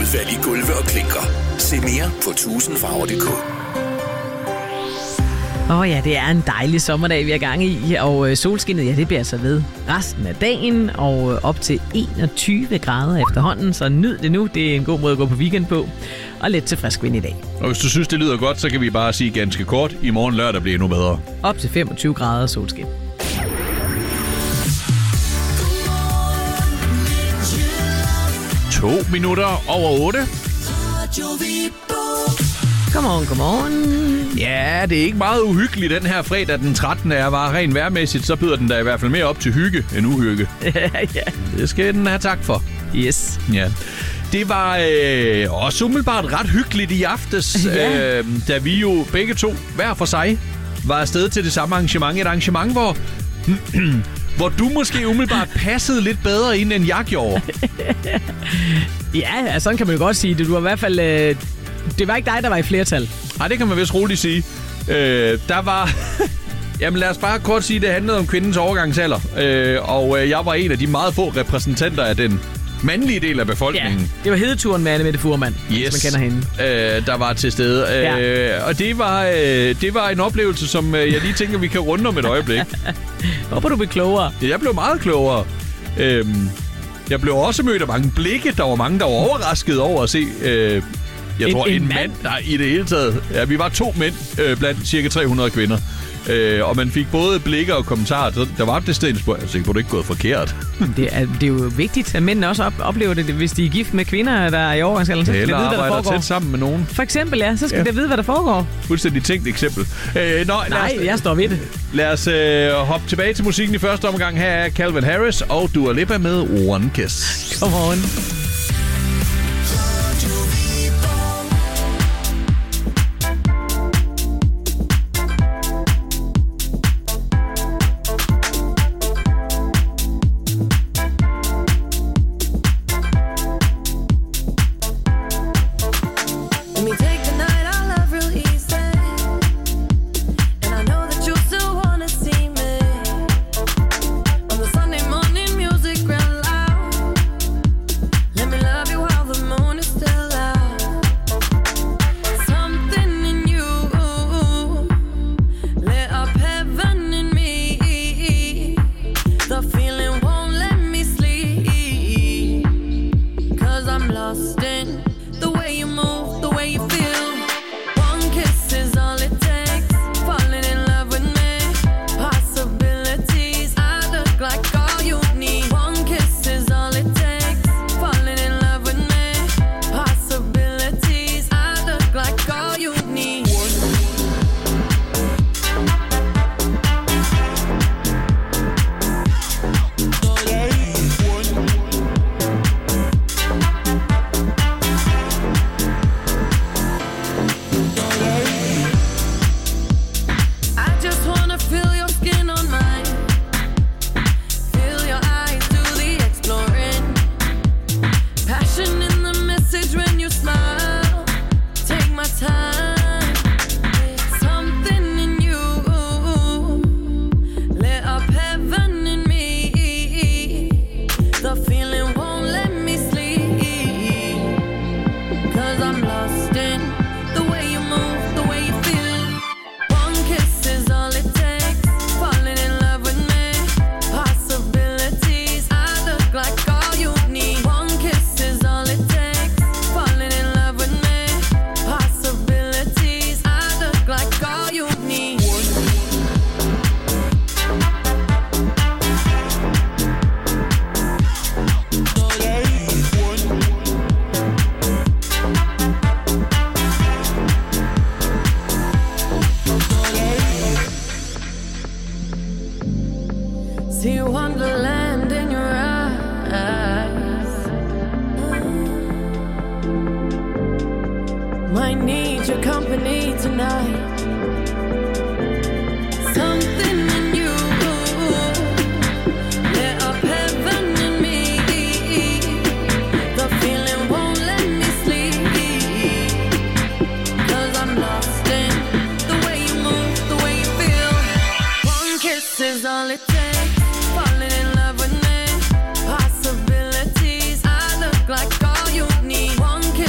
udvalg i gulve og klinker. Se mere på 1000farver.dk. Ja, det er en dejlig sommerdag, vi er gang i, og solskinnet, ja, det bliver altså ved resten af dagen, og op til 21 grader efterhånden, så nyd det nu. Det er en god måde at gå på weekend på, og lidt til frisk vind i dag. Og hvis du synes, det lyder godt, så kan vi bare sige ganske kort, i morgen lørdag bliver endnu bedre. Op til 25 grader solskin. To minutter over 8. Godmorgen. Ja, det er ikke meget uhyggeligt den her fredag den 13. er bare rent vejrmæssigt, så byder den der i hvert fald mere op til hygge end uhygge. Ja. Det skal den have tak for. Yes. Ja. Det var også umiddelbart ret hyggeligt i aftes, da vi jo begge to, hver for sig, var afsted til det samme arrangement. Et arrangement, hvor du måske umiddelbart passede lidt bedre ind, end jeg gjorde. Ja, sådan kan man jo godt sige det. Du var i hvert fald... det var ikke dig, der var i flertal. Nej, det kan man vist roligt sige. Der var... Jamen lad os bare kort sige, det handlede om kvindens overgangsalder. Og jeg var en af de meget få repræsentanter af den mandlige del af befolkningen. Ja, det var hedeturen med Anne-Mette Fuhrmann, hvis man kender hende. Der var til stede. Og det var en oplevelse, som jeg lige tænker, vi kan runde om et øjeblik. Håber du bliver klogere. Jeg blev meget klogere. Jeg blev også mødt af mange blikke. Der var mange, der var overrasket over at se... Jeg tror, en mand, der i det hele taget... Ja, vi var 2 mænd blandt cirka 300 kvinder. Og man fik både blikker og kommentarer. Så der var det stedspørg. Jeg tænkte, hvor det ikke gået forkert. Det er jo vigtigt, at mændene også oplever det, hvis de er gift med kvinder, der er i overgangsalderen. Så skal de vide, hvad der foregår. Tæt sammen med nogen. For eksempel, ja. Så skal de vide, hvad der foregår. Fuldstændig tænkt eksempel. Jeg står ved det. Lad os hoppe tilbage til musikken i første omgang. Her er Calvin Harris og Dua Lipa med One Kiss. Godmorgen. See wonderland in your eyes. Might need your company tonight. Something in you lit up heaven in me. The feeling won't let me sleep, 'cause I'm lost in the way you move, the way you feel. One kiss is all it takes. Falling in love with me. Possibilities, I look like all you need. One kiss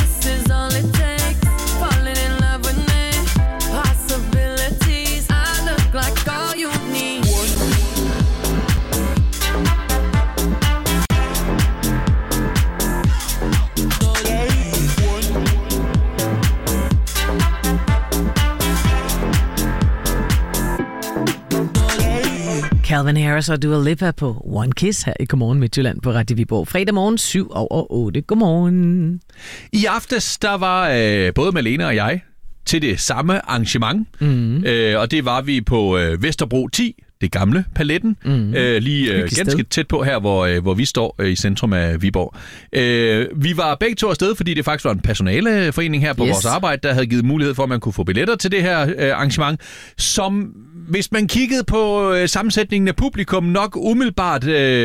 Calvin Harris og Dua Lipa på One Kiss her i Godmorgen Midtjylland på Radio Viborg. Fredag morgen 7:08. Godmorgen. I aftes, der var både Malene og jeg til det samme arrangement. Og det var vi på Vesterbro 10, det gamle Paletten. Ganske tæt på her, hvor vi står i centrum af Viborg. Vi var begge to afsted, fordi det faktisk var en personaleforening her på vores arbejde, der havde givet mulighed for, at man kunne få billetter til det her arrangement, som, hvis man kiggede på sammensætningen af publikum, nok umiddelbart...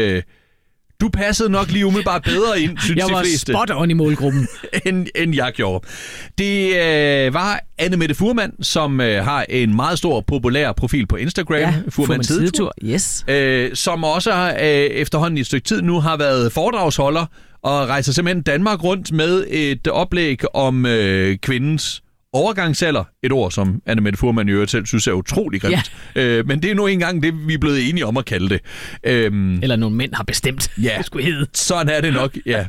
Du passede nok lige umiddelbart bedre ind, synes jeg de fleste. Jeg var spot on i målgruppen. end jeg gjorde. Det var Anne-Mette Fuhrmann, som har en meget stor populær profil på Instagram. Ja, Fuhrmanns Sidetur. Yes. Som også efterhånden i et stykke tid nu har været foredragsholder og rejser simpelthen Danmark rundt med et oplæg om kvindens overgangsalder, et ord, som Anne-Mette Fuhrmann i øvrigt selv synes er utrolig grimt. Ja. Men det er nu engang det, vi er blevet enige om at kalde det. Eller nogle mænd har bestemt, det skulle hedde. Sådan er det nok, ja.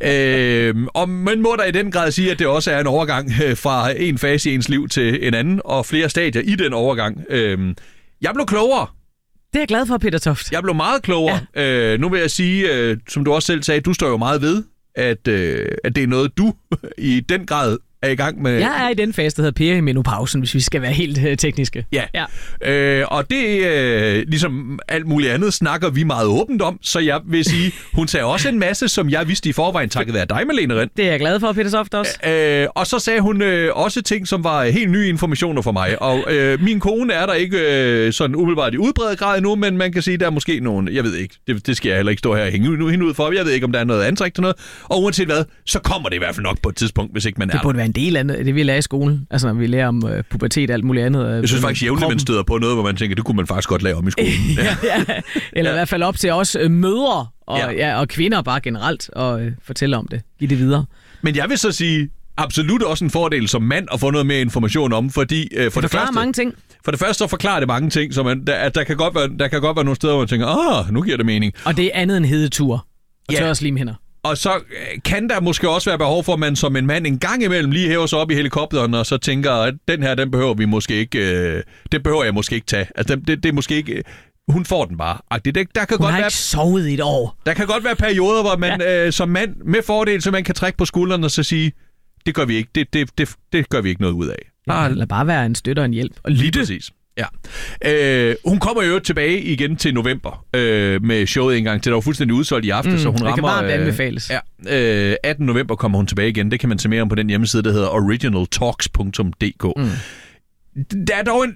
Og man må da i den grad sige, at det også er en overgang fra en fase i ens liv til en anden, og flere stadier i den overgang. Jeg blev klogere. Det er jeg glad for, Peter Toft. Jeg blev meget klogere. Ja. Nu vil jeg sige, som du også selv sagde, du står jo meget ved, at det er noget, du i den grad er i gang med. Jeg er i den fase, der hedder perimenopausen, hvis vi skal være helt tekniske. Ja. Og det, ligesom alt muligt andet, snakker vi meget åbent om, så jeg vil sige, hun sagde også en masse, som jeg vidste i forvejen, takket være dig, Malene Rind. Det er jeg glad for, Peter Toft også. Og så sagde hun også ting, som var helt nye informationer for mig. Og min kone er der ikke sådan umiddelbart i udbredt grad endnu, men man kan sige, der er måske nogen, jeg ved ikke, det skal jeg heller ikke stå her og hænge hende ud for, jeg ved ikke, om der er noget antræk til noget. Og uanset hvad, så kommer det i hvert fald nok på et tidspunkt, hvis ikke man er det burde være en del af det, vi lærer i skolen. Altså, når vi lærer om pubertet og alt muligt andet. Jeg synes faktisk jævnligt, man støder på noget, hvor man tænker, det kunne man faktisk godt lære om i skolen. Eller i hvert fald op til os mødre og kvinder bare generelt og fortælle om det. Give det videre. Men jeg vil så sige, absolut også en fordel som mand at få noget mere information om, fordi for det første... mange ting. For det første så forklarer det mange ting, så der kan godt være nogle steder, hvor man tænker, nu giver det mening. Og det er andet end hedetur og tørre slimhinder. Og så kan der måske også være behov for, at man som en mand en gang imellem lige hæver sig op i helikopteren, og så tænker, at den behøver vi måske ikke, den behøver jeg måske ikke tage. Altså, det er måske ikke... Hun får den bare. Hun har ikke sovet i et år. Der kan godt være perioder, hvor man som mand med fordel, så man kan trække på skuldrene og så sige, det gør vi ikke. Det gør vi ikke noget ud af. Lad bare være en støtte og en hjælp. Og lige præcis. Ja. Hun kommer jo tilbage igen til november med showet en gang til. Der var fuldstændig udsolgt i aften, så hun rammer... Det kan varmt anbefales. 18. november kommer hun tilbage igen. Det kan man se mere om på den hjemmeside, der hedder originaltalks.dk. Der er dog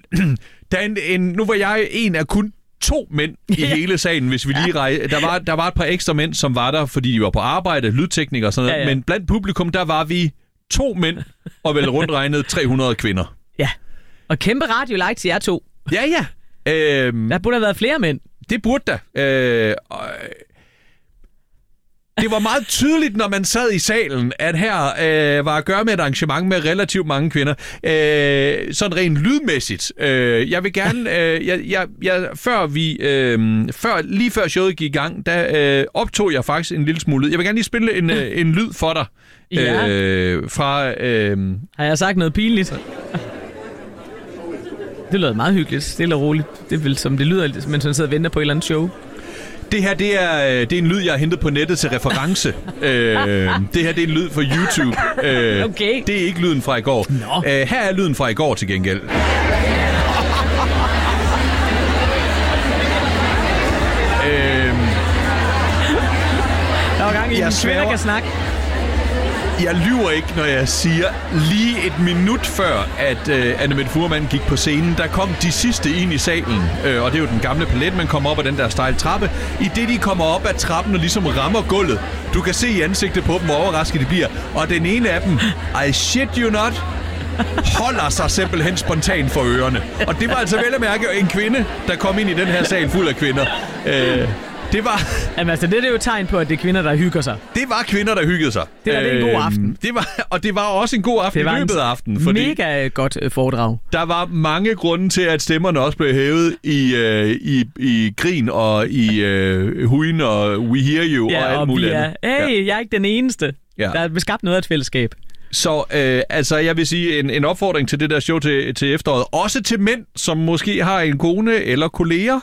nu var jeg en af kun 2 mænd i hele salen, hvis vi lige der var et par ekstra mænd, som var der, fordi de var på arbejde, lydteknikere og sådan noget. Men blandt publikum, der var vi 2 mænd, og vel rundt regnet 300 kvinder. Ja. Og kæmpe radio-like til jer 2. Ja. Der burde have været flere mænd. Det burde der. Det var meget tydeligt, når man sad i salen, at her var at gøre med et arrangement med relativt mange kvinder. Sådan rent lydmæssigt. Jeg vil gerne... lige før showet gik i gang, der optog jeg faktisk en lille smule lyd. Jeg vil gerne lige spille en lyd for dig. Har jeg sagt noget pinligt? Det lyder meget hyggeligt, stille og roligt. Det er vel som det lyder, mens man sidder og venter på et eller andet show. Det her, det er en lyd, jeg har hentet på nettet til reference. Det her, det er en lyd fra YouTube. Okay. Det er ikke lyden fra i går. Her er lyden fra i går til gengæld. Der var gang i en kvinder kan snakke. Jeg lyver ikke, når jeg siger, lige et minut før, at Anne-Mette Fuhrmann gik på scenen, der kom de sidste ind i salen. Og det er jo den gamle palet, man kommer op ad den der stejle trappe. I det, de kommer op ad trappen og ligesom rammer gulvet, du kan se i ansigtet på dem, hvor overrasket de bliver. Og den ene af dem, I shit you not, holder sig simpelthen spontant for ørerne. Og det var altså vel at mærke en kvinde, der kom ind i den her sal fuld af kvinder. Det var... Jamen, altså, det er jo et tegn på, at det er kvinder, der hygger sig. Det var kvinder, der hyggede sig. Det var en god aften. Det var også en god aften i løbet af aftenen. Fordi mega godt foredrag. Der var mange grunde til, at stemmerne også blev hævet i grin og i hujen og we hear you og alt muligt andet. Jeg er ikke den eneste. Der er beskabt noget af et fællesskab. Så altså, jeg vil sige en opfordring til det der show til efteråret. Også til mænd, som måske har en kone eller kolleger,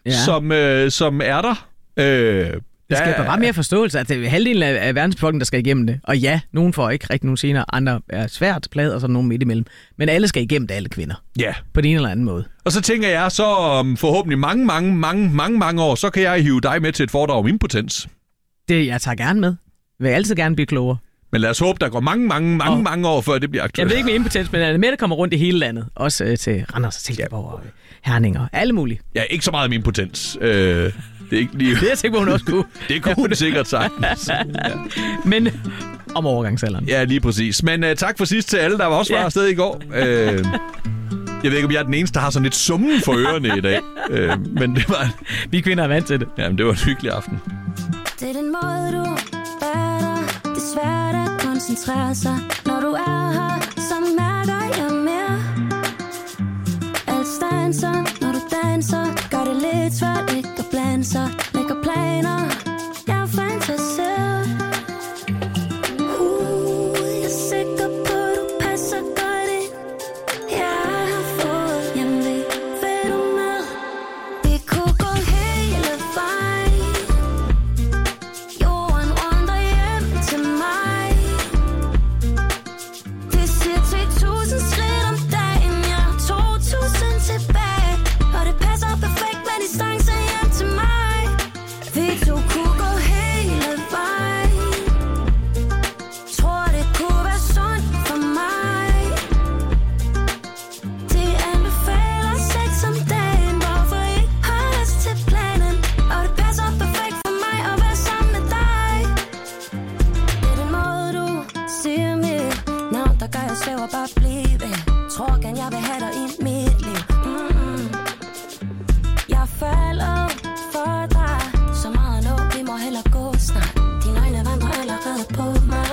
som er der. Det skaber bare mere forståelse, at det er halvdelen af verdensbefolkningen, der skal igennem det. Og ja, nogen får ikke rigtig nogen senere, andre er svært plaget, og så nogen midt imellem. Men alle skal igennem det, alle kvinder. Ja. På den ene eller anden måde. Og så tænker jeg, så om forhåbentlig mange år, så kan jeg hive dig med til et foredrag om impotens. Det jeg tager gerne med. Vil altid gerne blive klogere. Men lad os håbe, der går mange år, før det bliver aktuelt. Jeg ved ikke med impotens, men Anne Mette kommer rundt i hele landet. Også til Randers og Silkeborg og Herning og alle mulige. Ja, ikke så meget med impotens. Det er ikke lige... Det er jeg sikker på, hun også kunne. Det kunne hun sikkert sagtens. Ja. Men om overgangsalderen. Ja, lige præcis. Men tak for sidst til alle, der var også afsted i går. Jeg ved ikke, om jeg er den eneste, der har sådan lidt summen for ørerne i dag. Men det var... Vi kvinder er vant til det. Jamen, det var en hyggelig aften. Det er den måde, du bærer. Det er svært at koncentrere sig. Når du er her, så mærker jeg mere. Alt stanser, når du danser. Gør det lidt svært ikke at blande sig. Lægger planer, jeg fantaserer. Jeg er sikker på, du passer godt ind. Jeg har fået hjemve, vil du med? Vi kunne gå hele vejen. Jorden rundt og hjem til mig. Det siger 10.000 skridt om dagen. Jeg har 2.000 tilbage. Og det passer perfekt med distance hjem til mig. Vi to kunne gå hele vejen. Tror det kunne være sundt for mig. De anbefaler sex om dagen. Hvorfor ikke holde os til planen? Og det passer perfekt for mig at være sammen med dig. Det er den måde du siger mit navn, der gør jeg svæver bare blive. Tror gerne jeg vil have dig i mit liv. Jeg falder for dig. Så meget nu, vi må hellere gå snart. Dine øjne vandrer allerede på mig.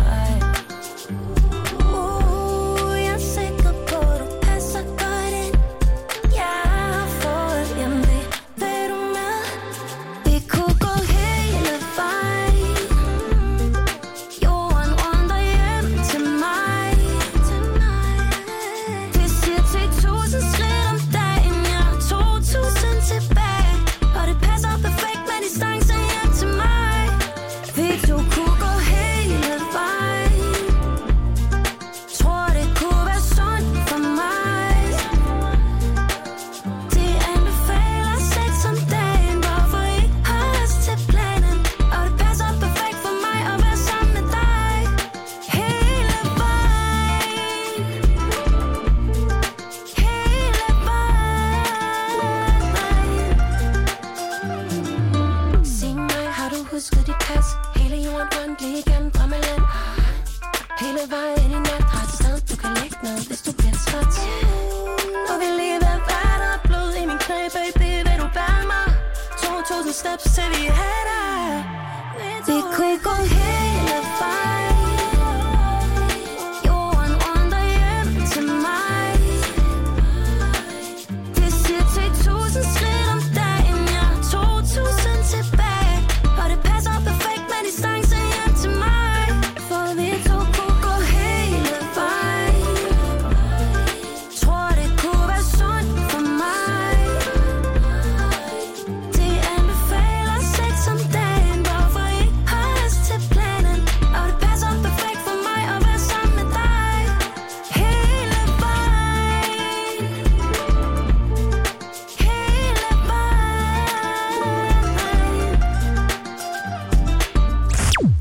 Jeg er sikker på, du passer godt ind. Jeg har fået hjemve, vil du med? Vi kunne gå hele vejen. Jorden rundt og hjem til mig. Det siger 10.000 skridt om dagen. Jeg har 2.000 tilbage. Og det passer perfekt med distance hjem til mig. Vi to kunne gå hele vejen. Tror det kunne være sundt for mig. De anbefaler sex om dagen. Hvorfor ikke holde os til planen? Og det passer perfekt for mig at være sammen med dig. Hele vejen. Hele vejen. Sig mig, har du husket dit pas? Hele jorden rundt, lige igennem drømmeland. Hele vejen i nat har et sted, du kan lægge ned, hvis du bliver træt. Og vi lige ved vand og blod i min knæ, baby, vil du bære mig? 2.000 steps til vi er der. Vi kunne gå hele vejen. Jorden rundt og hjem til mig. Det siger 10.000 skridt om dagen. Jeg har 2.000 tilbage. Og det passer perfekt med distance hjem til mig. For vi to kunne gå hele vejen. Tror det kunne være sundt for mig. De anbefaler sex om dagen. Hvorfor ikke holde os til planen? Og det passer perfekt for mig at være sammen med dig. Hele vejen. Hele vejen.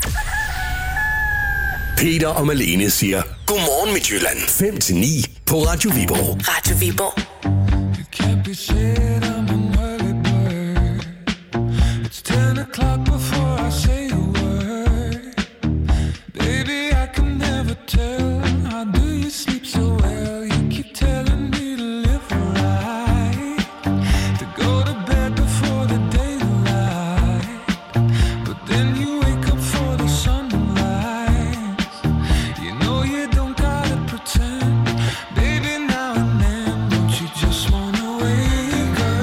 Peter og Malene siger, Godmorgen Midtjylland. 5-9 på Radio Viborg. Radio Viborg. Can't be said I'm an early bird. It's 10 o'clock before I say a word. Baby, I can never tell. How do you sleep so well? You keep telling me to live right, to go to bed before the daylight. But then you wake up for the sunrise. You know you don't gotta pretend. Baby, now and then, don't you just wanna wake up?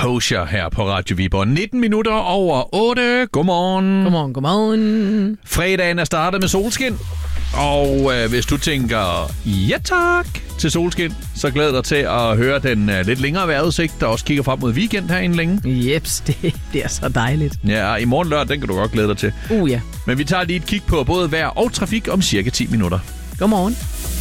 Hosier her på Radio Viborg. 19 minutter over 8. Godmorgen. Godmorgen. Fredagen er startet med solskin. Og hvis du tænker, ja tak til solskin, så glæder dig til at høre den lidt længere vejrudsigt, der også kigger frem mod weekend herinde længe. Jeps, det er så dejligt. Ja, i morgen lørdag, den kan du godt glæde dig til. Ja. Men vi tager lige et kig på både vejr og trafik om cirka 10 minutter. Godmorgen.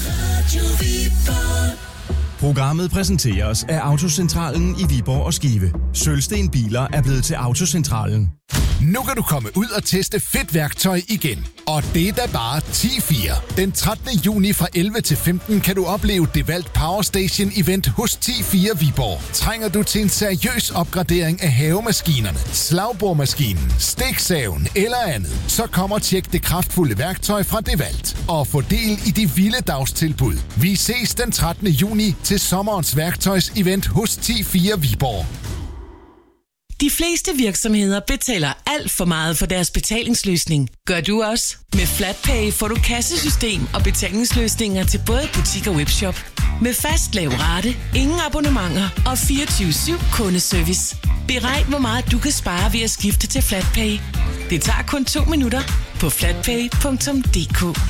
Programmet præsenteres af Autocentralen i Viborg og Skive. Sølvsten Biler er blevet til Autocentralen. Nu kan du komme ud og teste fedt værktøj igen. Og det er da bare 10-4. Den 13. juni fra 11 til 15 kan du opleve DeWalt Power Station Event hos 10-4 Viborg. Trænger du til en seriøs opgradering af havemaskinerne, slagbordmaskinen, stiksaven eller andet, så kom og tjek det kraftfulde værktøj fra DeWalt. Og få del i de vilde dagstilbud. Vi ses den 13. juni til sommerens værktøjsevent hos 10-4 Viborg. De fleste virksomheder betaler alt for meget for deres betalingsløsning. Gør du også? Med FlatPay får du kassesystem og betalingsløsninger til både butik og webshop. Med fast lav rate, ingen abonnementer og 24/7 kundeservice. Beregn, hvor meget du kan spare ved at skifte til FlatPay. Det tager kun 2 minutter på flatpay.dk.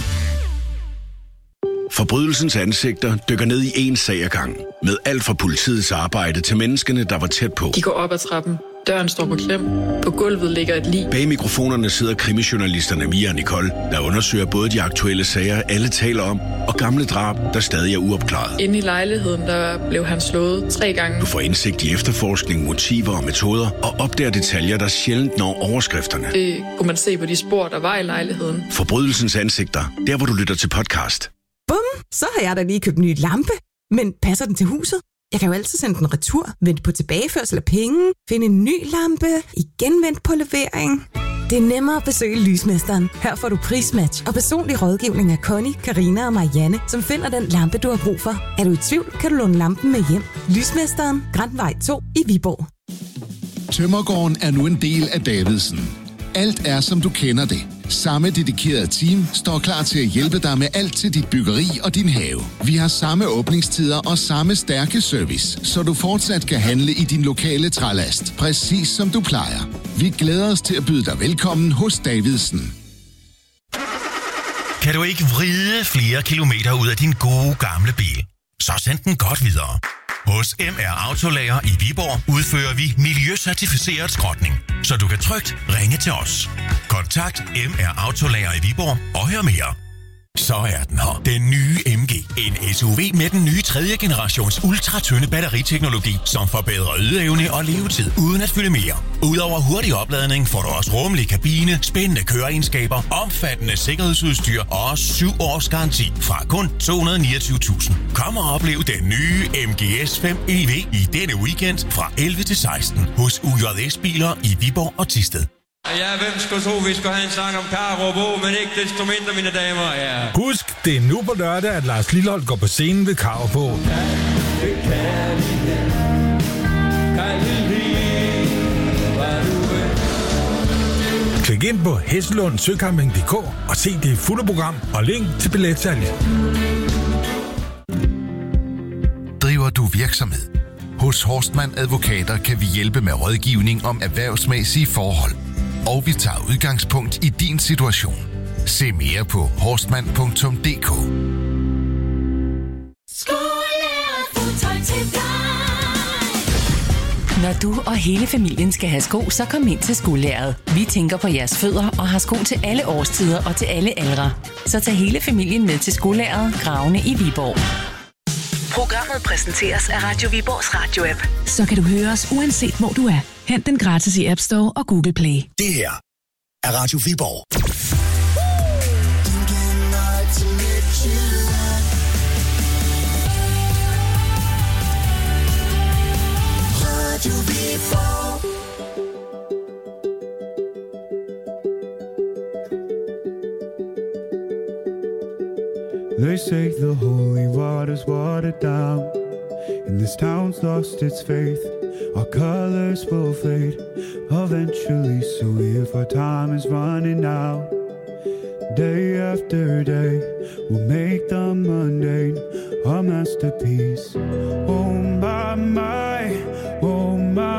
Forbrydelsens ansigter dykker ned i en sag ad gangen. Med alt fra politiets arbejde til menneskene, der var tæt på. De går op ad trappen. Døren står på klem. På gulvet ligger et lig. Bag mikrofonerne sidder krimijournalisterne Mia og Nicole, der undersøger både de aktuelle sager, alle taler om, og gamle drab, der stadig er uopklaret. Inde i lejligheden, der blev han slået 3 gange. Du får indsigt i efterforskning, motiver og metoder, og opdager detaljer, der sjældent når overskrifterne. Det kunne man se på de spor, der var i lejligheden. Forbrydelsens ansigter. Der, hvor du lytter til podcast. Bum, så har jeg da lige købt en ny lampe. Men passer den til huset? Jeg kan jo altid sende den retur, vente på tilbageførsel af penge, finde en ny lampe, igen vente på levering. Det er nemmere at besøge Lysmesteren. Her får du prismatch og personlig rådgivning af Connie, Karina og Marianne, som finder den lampe, du har brug for. Er du i tvivl, kan du låne lampen med hjem. Lysmesteren, Grandvej 2 i Viborg. Tømmergården er nu en del af Davidsen. Alt er, som du kender det. Samme dedikerede team står klar til at hjælpe dig med alt til dit byggeri og din have. Vi har samme åbningstider og samme stærke service, så du fortsat kan handle i din lokale trælast, præcis som du plejer. Vi glæder os til at byde dig velkommen hos Davidsen. Kan du ikke vride flere kilometer ud af din gode gamle bil? Så send den godt videre. Hos MR Autolager i Viborg udfører vi miljøcertificeret skrotning, så du kan trygt ringe til os. Kontakt MR Autolager i Viborg og hør mere. Så er den her. Den nye MG. En SUV med den nye 3. generations ultratynde batteriteknologi, som forbedrer ydeevne og levetid uden at fylde mere. Udover hurtig opladning får du også rummelig kabine, spændende køreegenskaber, omfattende sikkerhedsudstyr og 7 års garanti fra kun 229.000. Kom og oplev den nye MG S5 EV i denne weekend fra 11 til 16 hos UJS Biler i Viborg og Thisted. Ja, hvem skulle tro, vi skulle have en sang om Karo Bo, men ikke desto mindre, mine damer. Ja. Husk, det er nu på lørdag, at Lars Lilholt går på scenen ved Karo Bo. Klik ind på hesselundsøcamping.dk og se det fulde program og link til billetsalget. Driver du virksomhed? Hos Horstmann Advokater kan vi hjælpe med rådgivning om erhvervsmæssige forhold. Og vi tager udgangspunkt i din situation. Se mere på horstmann.dk. Når du og hele familien skal have sko, så kom ind til Skolæret. Vi tænker på jeres fødder og har sko til alle årstider og til alle aldre. Så tag hele familien med til Skolæret, Gravene i Viborg. Programmet præsenteres af Radio Viborgs radio-app. Så kan du høre os uanset hvor du er. Hent den gratis i App Store og Google Play. Det her er Radio Viborg. Radio Viborg. They say the holy water's watered down, and this town's lost its faith. Our colors will fade eventually, so if our time is running out, day after day, we'll make the mundane our masterpiece. Oh my, oh my.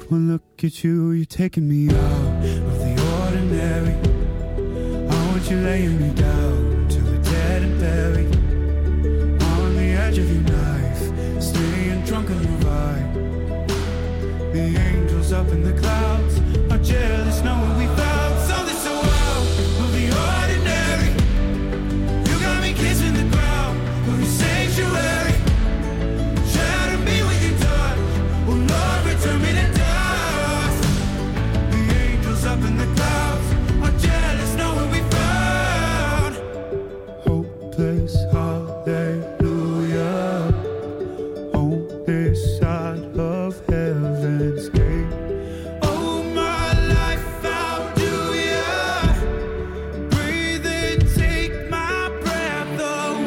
one look at you, you're taking me out of the ordinary. I want you laying me down till we're dead and buried. On the edge of your knife, staying drunk on your vibe. The angels up in the clouds are jealous knowing we found something so out of the ordinary. You got me kissing the ground of your sanctuary. Shatter me with your touch, oh Lord, return me to dust. The angels up in the clouds are jealous knowing we found hopeless hallelujah on this side of heaven's gate. Oh my life, how do ya breathe and take my breath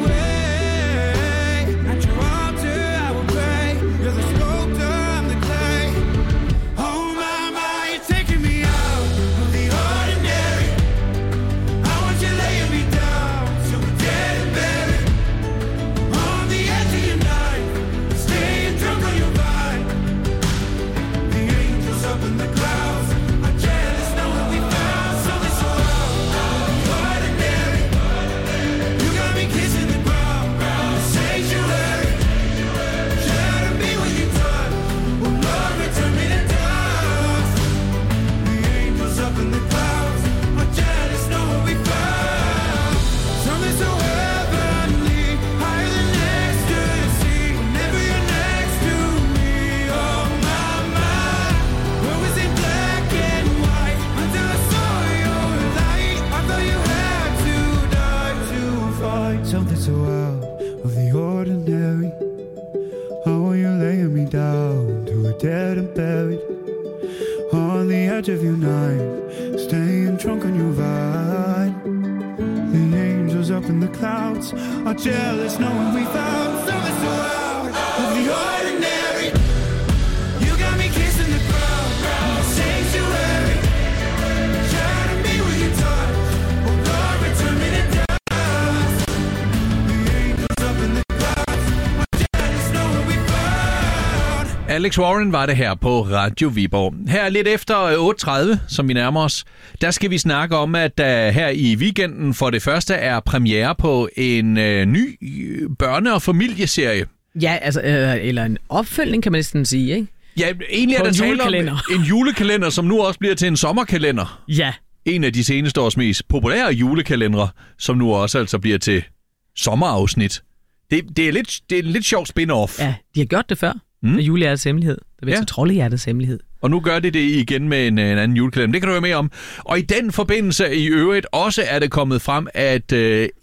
away? At your altar I will pray. You're the sculptor, I'm the clay. Oh my, you're taking me out of the ordinary. I want you laying me down so we're dead and buried. On the edge of your night, staying drunk on your vine. The angels up in the clouds are jealous knowing we found something so out of the ordinary. You got me kissing the ground, the sanctuary. Shatter me with your touch, oh Lord, return me to dust. The angels up in the clouds are jealous knowing we found something so heavenly, higher than ecstasy. Whenever you're next to me, oh my, what was in black and white until I saw your light? I thought you had to die to find something so out of the ordinary. How are you laying me down till we're dead and buried? On the edge of your knife, staying drunk on your vine. The angels up in the clouds are jealous knowing we found something so out of the ordinary. You got me kissing the ground, the sanctuary. Shatter me with your touch, oh Lord, return me to dust. The angels up in the clouds are jealous knowing we found. Alex Warren var det her på Radio Viborg. Her lidt efter 8.30, som vi nærmer os, der skal vi snakke om, at der her i weekenden for det første er premiere på en ny børne- og familieserie. Ja, altså, eller en opfølgning, kan man næsten sige, ikke? Ja, egentlig På er der en tale om julekalender. en julekalender, som nu også bliver til en sommerkalender. Ja. En af de seneste års mest populære julekalendere, som nu også altså bliver til sommerafsnit. Det er en lidt sjov spin-off. Ja, de har gjort det før med Julehjertets hemmelighed. Det bliver til Troldehjertets hemmelighed. Og nu gør de det igen med en anden julekalender. Det kan du høre mere om. Og i den forbindelse i øvrigt også er det kommet frem, at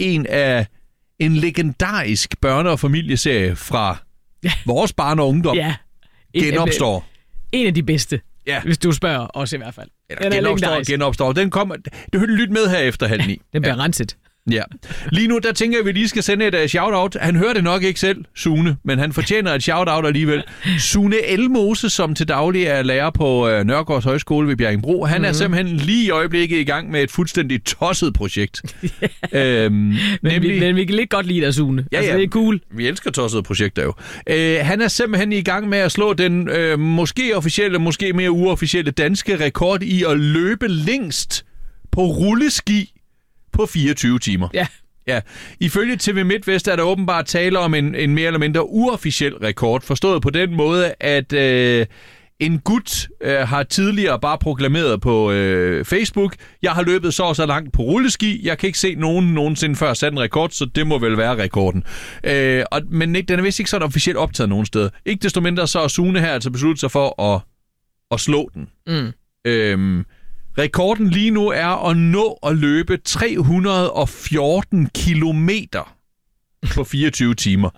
en legendarisk børne- og familieserie fra vores barn- og ungdom genopstår. En af de bedste, hvis du spørger os i hvert fald. Genopstår. Den kommer. Du hører lyt med her efter 8:30. Den bliver renset. Ja. Lige nu, der tænker jeg, at vi lige skal sende et shout-out. Han hører det nok ikke selv, Sune, men han fortjener et shout-out alligevel. Sune Elmose, som til daglig er lærer på Nørregårds Højskole ved Bjerringbro, han er simpelthen lige i øjeblikket i gang med et fuldstændig tosset projekt. Men vi kan lidt godt lide dig, Sune. Ja, altså, det er cool. Vi elsker tossede projekter jo. Han er simpelthen i gang med at slå den måske officielle, måske mere uofficielle danske rekord i at løbe længst på rulleski på 24 timer. Ja. Ifølge TV MidtVest er der åbenbart tale om en mere eller mindre uofficiel rekord, forstået på den måde, at en gut har tidligere bare proklameret på Facebook, jeg har løbet så langt på rulleski, jeg kan ikke se nogen nogensinde før sat en rekord, så det må vel være rekorden. Men den er vist ikke sådan officielt optaget nogen steder. Ikke desto mindre så er Sune her altså besluttet sig for at slå den. Rekorden lige nu er at nå at løbe 314 kilometer på 24 timer.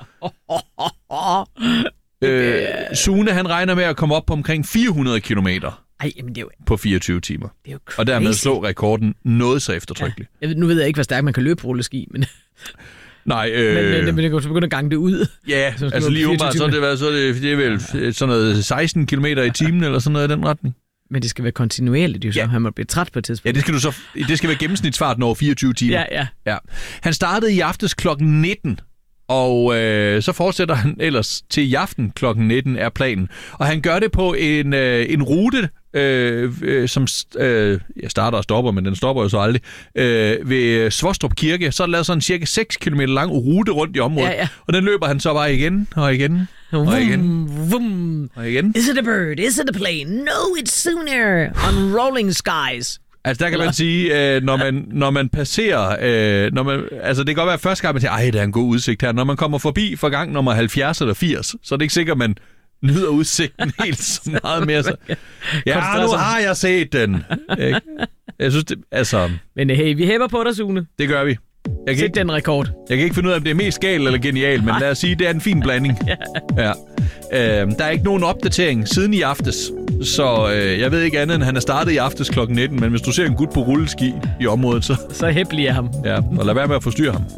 Sune, han regner med at komme op på omkring 400 kilometer på 24 timer. Det er jo crazy. Og dermed slå rekorden noget så eftertrykkeligt. Ja. Nu ved jeg ikke, hvor stærkt man kan løbe på rulleski, men... Nej, men det kan jo så begynde at gange det ud. Ja, altså lige umiddelbart, så er det vel sådan noget 16 km i timen, eller sådan noget i den retning. Men det skal være kontinuerligt, jo så han må blive træt på et tidspunkt. Ja, det skal være gennemsnitsfarten over 24 timer. Ja. Han startede i aftes klokken 19 Og så fortsætter han ellers til i aften kl. 19 er planen. Og han gør det på en rute, som starter og stopper, men den stopper jo så aldrig, ved Svostrup Kirke. Så er der lavet sådan en cirka 6 km lang rute rundt i området. Ja. Og den løber han så bare igen og igen. Og igen. Og igen. Is it a bird? Is it a plane? No, it's sooner on rolling skies. Altså, der kan man sige, når man passerer... altså, det kan godt være første gang, man tænker, ej, der er en god udsigt her. Når man kommer forbi for gang nummer 70 eller 80, så er det ikke sikkert, man nyder udsigten helt så meget mere. Så. Ja, nu har jeg set den. Jeg synes, det... Altså... Men hey, vi hæpper på dig, Sune. Det gør vi. Sæt den rekord. Jeg kan ikke finde ud af, om det er mest galt eller genialt, men lad os sige, det er en fin blanding. Ja. Der er ikke nogen opdatering siden i aftes, så jeg ved ikke andet, end han er startet i aftes kl. 19, men hvis du ser en gut på rulleski i området, så hæpper jeg ham. Ja, og lad være med at forstyrre ham.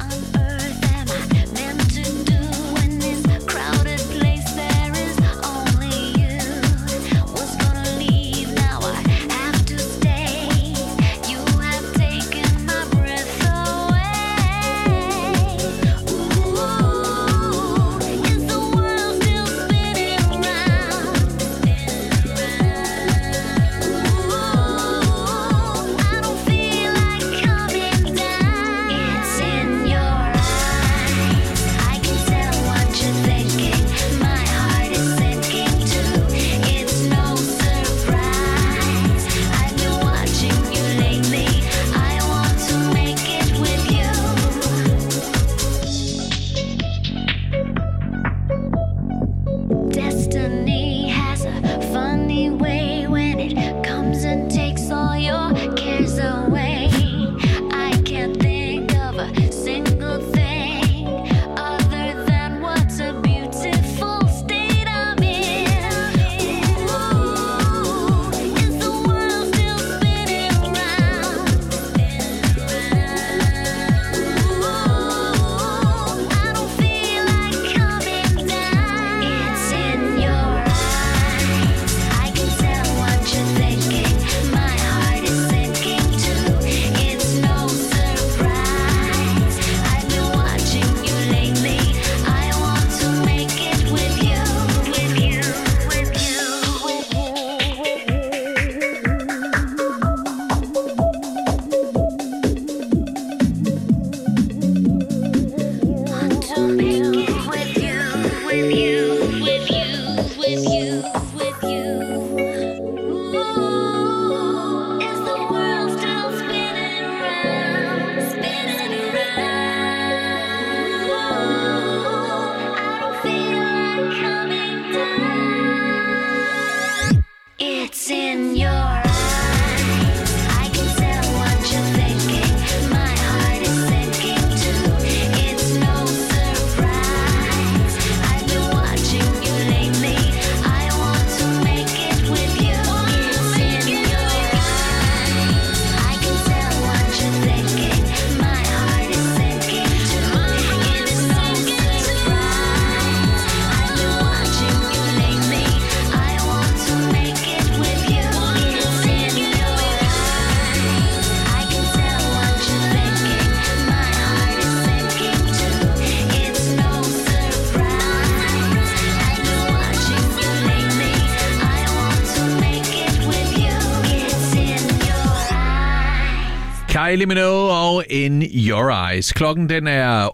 Kylie Minogue og In Your Eyes. Klokken den er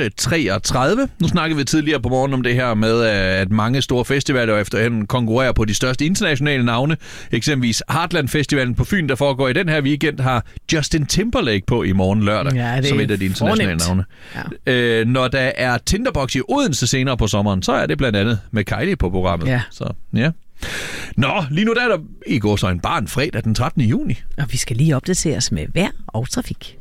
8.33. Nu snakkede vi tidligere på morgen om det her med, at mange store festivaler efterhånden konkurrerer på de største internationale navne. Eksempelvis Heartland Festivalen på Fyn, der foregår i den her weekend, har Justin Timberlake på i morgen lørdag, som et af de internationale navne. Ja. Når der er Tinderbox i Odense senere på sommeren, så er det blandt andet med Kylie på programmet. Ja. Så, ja. Nå, lige nu der er der i går så en barn fredag den 13. juni. Og vi skal lige opdateres med vejr og trafik.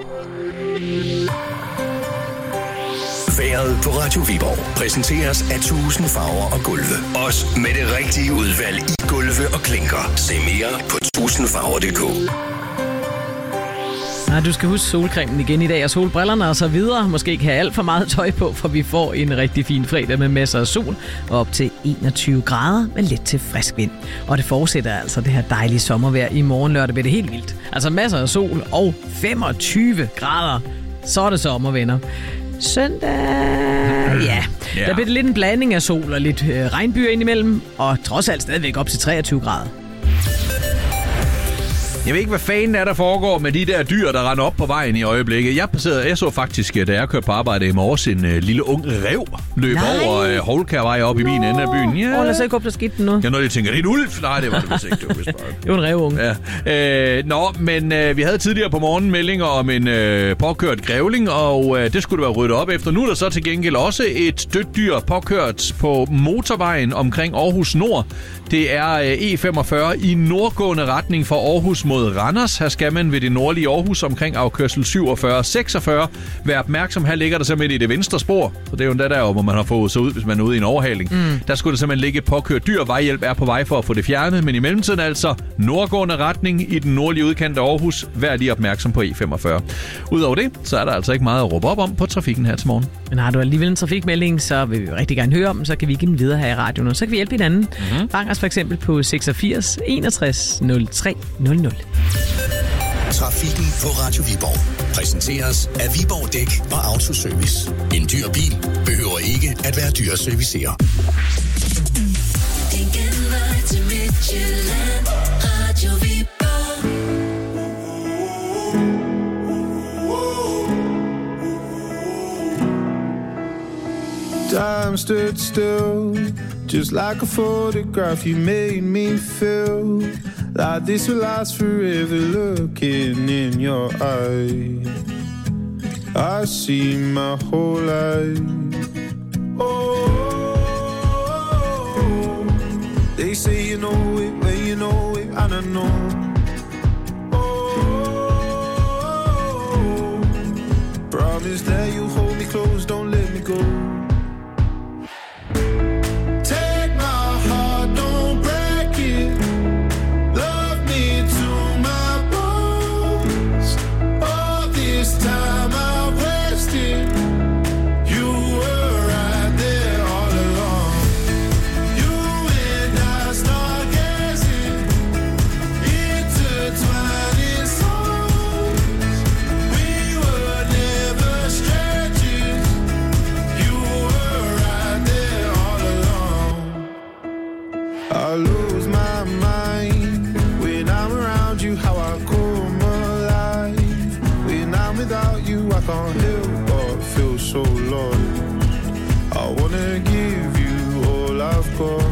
Vejret på Radio Viborg præsenteres af 1000 farver og gulve. Også med det rigtige udvalg i gulve og klinker. Se mere på 1000farver.dk. Du skal huske solcremen igen i dag, og solbrillerne og så videre. Måske ikke have alt for meget tøj på, for vi får en rigtig fin fredag med masser af sol og op til 21 grader med lidt til frisk vind. Og det fortsætter altså det her dejlige sommervejr. I morgen lørdag bliver det helt vildt. Altså masser af sol og 25 grader. Så er det sommer, venner. Søndag... Ja, der bliver det lidt en blanding af sol og lidt regnbyer indimellem, og trods alt stadigvæk op til 23 grader. Jeg ved ikke, hvad fanden er der foregår med de der dyr, der render op på vejen i øjeblikket. Jeg så faktisk, da jeg kørte på arbejde i morges, en lille ung ræv løb over Holkærvej op i min ende af byen. Ja. Lad os ikke gå på skidten nu. Jeg nåede tænker, det er en ulv. Nej, det var det vist ikke. Det var en rævunge. Ja. Men vi havde tidligere på morgenen meldinger om en påkørt grævling, og det skulle det være ryddet op efter. Nu er der så til gengæld også et dødt dyr påkørt på motorvejen omkring Aarhus Nord. Det er E45 i nordgående retning fra Aarhus mod Randers. Her skal man ved det nordlige Aarhus omkring afkørsel 47-46 være opmærksom. Her ligger der simpelthen i det venstre spor. Så det er jo der, hvor man har fået sig ud, hvis man er ude i en overhaling. Der skulle der simpelthen ligge et påkørt dyr. Vejhjælp er på vej for at få det fjernet. Men i mellemtiden altså nordgående retning i den nordlige udkant af Aarhus. Vær lige opmærksom på E45. Udover det, så er der altså ikke meget at råbe op om på trafikken her til morgen. Men har du alligevel en trafikmelding, så vil vi rigtig gerne høre om, så kan vi give den videre her i radioen. Så kan vi hjælpe hinanden. Fang os for eksempel på 86 61 03 00. Trafikken på Radio Viborg præsenteres af Viborg Dæk og Autoservice. En dyr bil behøver ikke at være dyr at servicere. Radio Viborg. Time stood still, just like a photograph. You made me feel like this will last forever. Looking in your eyes, I see my whole life. Oh, they say you know it when you know it, and I know. Oh, promise that you'll hold me close, don't let me go. I lose my mind when I'm around you, how I come alive. When I'm without you, I can't help but feel so lost. I wanna give you all I've got.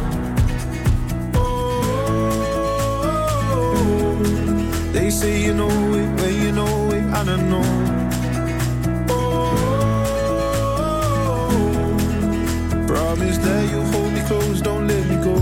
Oh, they say you know it when you know it, and I know. Oh, promise that you'll hold me close, don't let me go.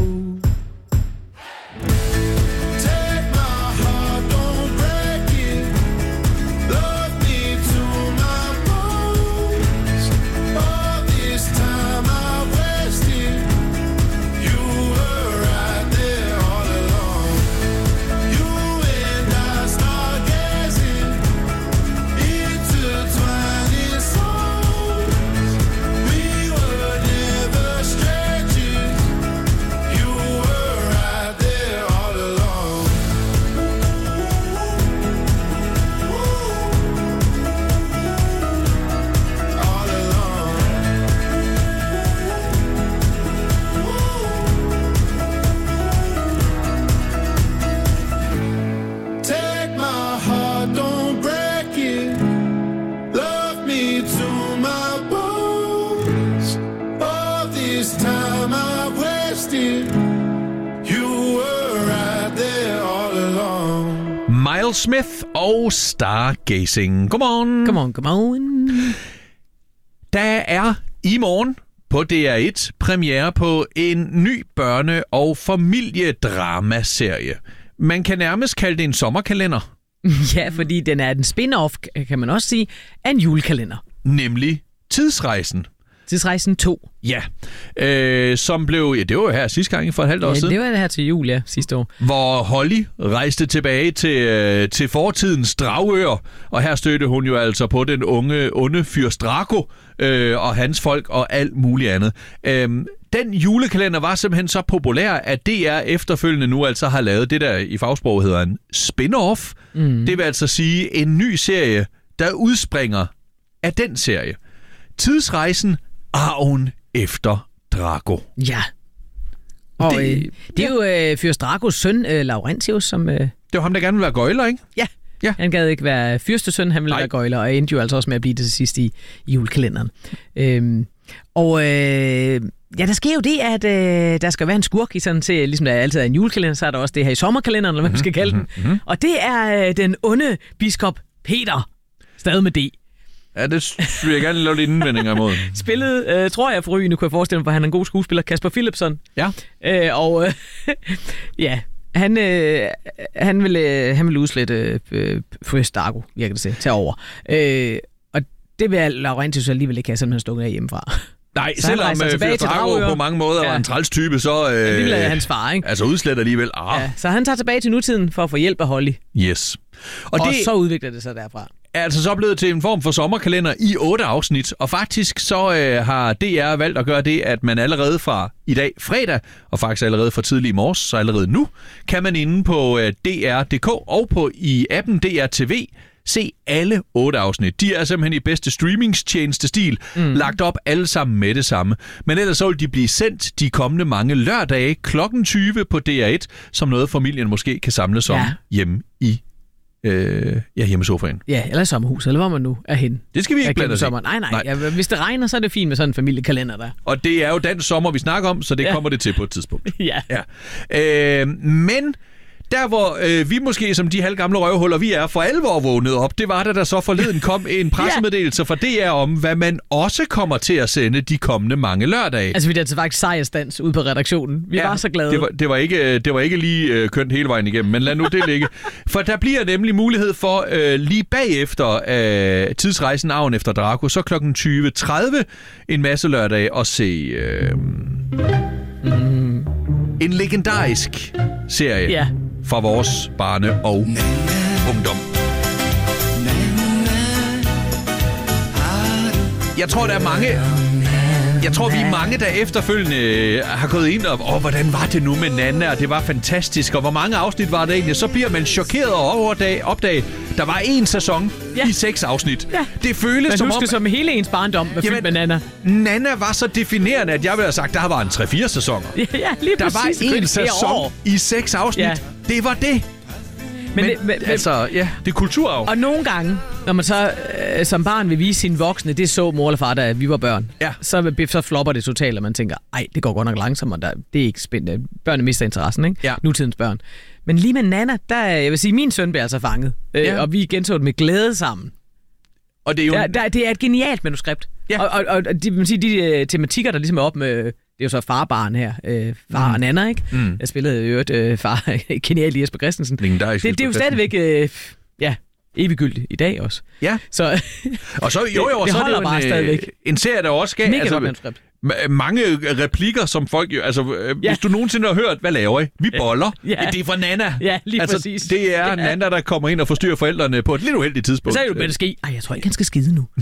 Miles Smith og Stargazing. Godmorgen. Godmorgen. Der er i morgen på DR1 premiere på en ny børne- og familiedramaserie. Man kan nærmest kalde det en sommerkalender. Ja, fordi den er en spin-off, kan man også sige, af en julekalender. Nemlig Tidsrejsen. Tidsrejsen 2. Ja, som blev... Ja, det var jo her sidste gang for et halvt år siden. Ja, det var det her til jul, ja, sidste år. Hvor Holly rejste tilbage til fortidens Dragør, og her stødte hun jo altså på den onde fyrst Draco og hans folk og alt muligt andet. Den julekalender var simpelthen så populær, at DR efterfølgende nu altså har lavet det, der i fagsprog hedder en spin-off. Det vil altså sige en ny serie, der udspringer af den serie. Tidsrejsen, arven efter Draco. Ja. Og det er jo fyrst Dracos søn, Laurentius, som... Det var ham, der gerne ville være gøjler, ikke? Ja. Han gad ikke være fyrstesøn, han ville være gøjler, og endte jo altså også med at blive det til sidst i julekalenderen. Der sker jo det, at der skal være en skurk i sådan til, ligesom der altid er en julekalender, så er der også det her i sommerkalenderen, eller hvad man skal kalde den. Og det er den onde biskop Peter, stadig med D. Ja, det vil jeg gerne lave lidt indvendinger imod. Spillet, tror jeg, for Rye, nu kunne jeg forestille mig, for han er en god skuespiller, Kasper Philipsen. Ja. Han vil udslette Fyrst Draco, virker det til over. Og det vil Laurentius alligevel ikke have, selvom han stukket af hjemmefra. Nej, så selvom Fyrst Draco på mange måder var en træls type, så... det er hans far, ikke? Altså udslet alligevel. Ja, så han tager tilbage til nutiden for at få hjælp af Holly. Yes. Og så udvikler det sig derfra. Er altså så blevet til en form for sommerkalender i 8 afsnit, og faktisk så har DR valgt at gøre det, at man allerede fra i dag fredag, og faktisk allerede fra tidlig i morges, så allerede nu, kan man inde på DR.dk og i appen DR TV se alle 8 afsnit. De er simpelthen i bedste streamingstjenestestil, lagt op alle sammen med det samme. Men ellers så vil de blive sendt de kommende mange lørdage kl. 20 på DR1, som noget familien måske kan samles om hjemme i hjemme i sofaen. Ja, eller i sommerhus, eller hvor man nu er henne. Det skal vi ikke blande os i. Nej. Ja, hvis det regner, så er det fint med sådan en familiekalender der. Og det er jo dansk sommer, vi snakker om, så det kommer det til på et tidspunkt. Ja. Men der, hvor vi måske som de halvgamle røvhuller, vi er for alvor vågnet op, det var da der så forleden kom en pressemeddelelse fra DR om, hvad man også kommer til at sende de kommende mange lørdage. Altså, vi er altså faktisk sejrstands ude på redaktionen. Vi var så glade. Det var ikke lige kønt hele vejen igennem, men lad nu det ligge. For der bliver nemlig mulighed for lige bagefter tidsrejsen arven efter Draco, så kl. 20.30 en masse lørdage at se en legendarisk serie fra vores barne- og ungdom. Jeg tror, der er mange... Jeg tror, vi er mange, der efterfølgende har gået ind og hvordan var det nu med Nana, og det var fantastisk, og hvor mange afsnit var det egentlig? Så bliver man chokeret over at opdage, der var 1 sæson i 6 afsnit. Ja. Det føles man som om... som hele ens barndom var fyldt med Nana. Nana var så definerende, at jeg ville have sagt, der var en 3-4 sæsoner. Ja, lige der præcis. Der var 1 sæson i 6 afsnit. Ja. Det var det. Men altså, det er kulturarv. Og nogle gange, når man så som barn vil vise sine voksne, det så mor eller far, da vi var børn, så flopper det totalt, og man tænker, ej, det går godt nok langsomt, det er ikke spændende. Børnene mister interessen, ikke? Ja. Nutidens børn. Men lige med Nana, jeg vil sige, min søn bliver altså fanget, og vi genså det med glæde sammen. Og det er jo... det er et genialt manuskript. Ja. Og de tematikker, der ligesom er op med... Det er jo så farbarn her. Far og Nana, ikke? Jeg spillede jo far genialt Jesper Christensen. Det er jo stadigvæk eviggyldigt i dag også. Ja. Så, og så det så er det jo en serie, der også gav mange replikker, som folk jo... Altså, hvis du nogensinde har hørt, hvad laver I? Vi boller. Det er fra Nana. Ja, lige præcis. Det er Nana, der kommer ind og forstyrrer forældrene på et lidt uheldigt tidspunkt. Så er det jo ske. Ej, jeg tror ikke, han skal skide nu.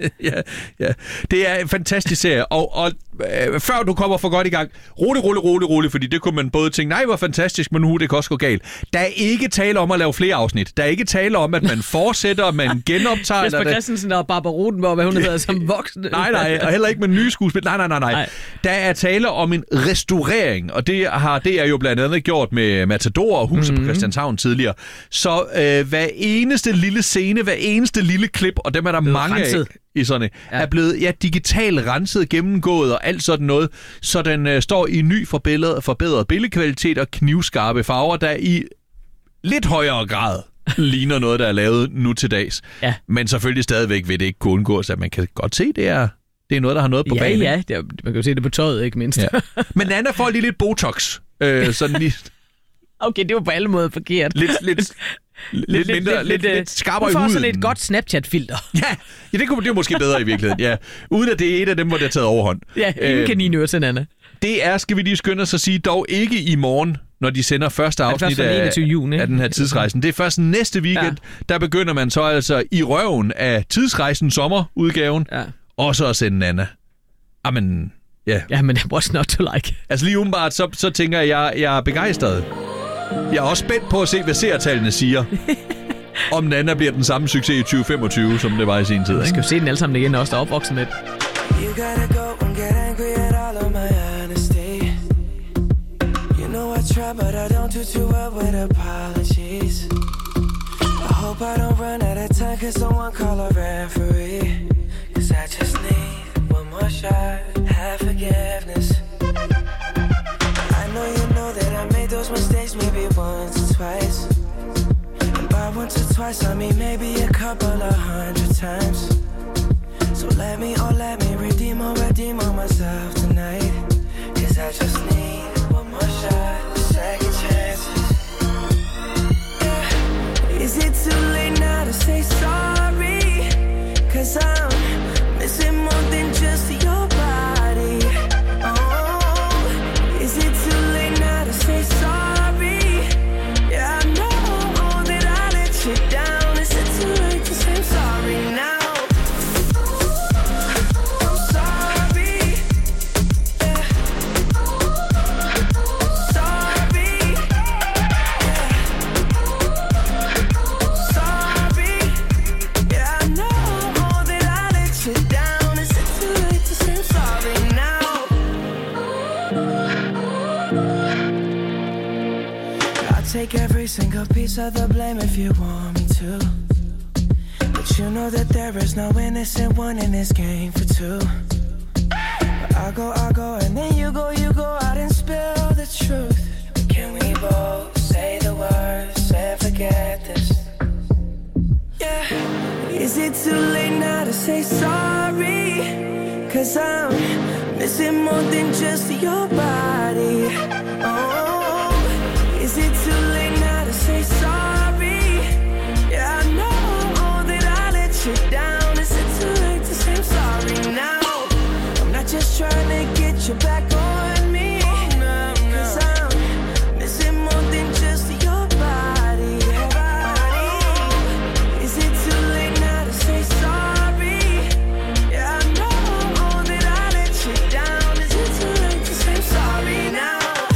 ja. Det er en fantastisk serie. Og før du kommer for godt i gang, rolig, fordi det kunne man både tænke, nej, hvor fantastisk, men nu det kan også gå galt. Der er ikke tale om at lave flere afsnit. Der er ikke tale om, at man fortsætter, og man genoptager... Jesper Christensen og Barbara Rodenborg, hvad hun hedder som voksen. Nej, og heller ikke med nye skuespil. Nej. Der er tale om en restaurering, og det er jo blandt andet gjort med Matador og Huset på Christianshavn tidligere. Så hver eneste lille scene, hver eneste lille klip, og dem er der mange af i sådan er blevet digitalt renset, gennemgået og alt sådan noget, så den står i ny forbedret billedkvalitet og knivskarpe farver, der i lidt højere grad ligner noget, der er lavet nu til dags. Ja. Men selvfølgelig stadigvæk vil det ikke kunne undgås, at man kan godt se, det er noget, der har noget på banen. Ja, man kan jo se det på tøjet, ikke mindst. Ja. Men Nana får lige lidt Botox. Sådan lige... Okay, det var på alle måder forkert. Lidt skarpere i huden. Du får sådan et godt Snapchat-filter. Ja, det kunne måske bedre i virkeligheden. Ja. Uden at det er et af dem, hvor det er taget overhånd. Ja, ingen kaninører til Nana. Det er, skal vi lige skynde os at sige, dog ikke i morgen, når de sender første afsnit af den her tidsrejsen. Det er først næste weekend, der begynder man så altså i røven af tidsrejsen sommerudgaven, og så at sende Nana. Amen, ja, men what's not to like? Altså lige umiddelbart, så tænker jeg er begejstret. Jeg er også spændt på at se, hvad seertallene siger. om Nana bliver den samme succes i 2025, som det var i sin tid. Vi skal jo se den alle sammen igen, også der er opvokset med. You gotta go and get angry at all of my honesty. You know I try, but I don't do too well with apologies. I hope I don't run out of time, cause someone call a referee. Cause I just need one more shot, have forgiveness. I know you know that I made those mistakes maybe once or twice. And by once or twice I mean maybe a couple of 100 times. So let me redeem on myself tonight. Cause I just need one more shot, second chances. Yeah. Is it too late now to say sorry? Cause I'm missing more than just your body. Oh, is it too late now to say sorry? Yeah, I know that I let you down. Is it too late to say I'm sorry now? Take every single piece of the blame if you want me to. But you know that there is no innocent one in this game for two. But I go, and then you go out and spill the truth. Can we both say the words and forget this? Yeah. Is it too late now to say sorry? Cause I'm missing more than just your body. Oh. Is it too late now to say sorry? Yeah, I know that I let you down. Is it too late to say I'm sorry now? I'm not just trying to get you back on me. Cause I'm missing more than just your body. Is it too late now to say sorry? Yeah, I know that I let you down. Is it too late to say I'm sorry now?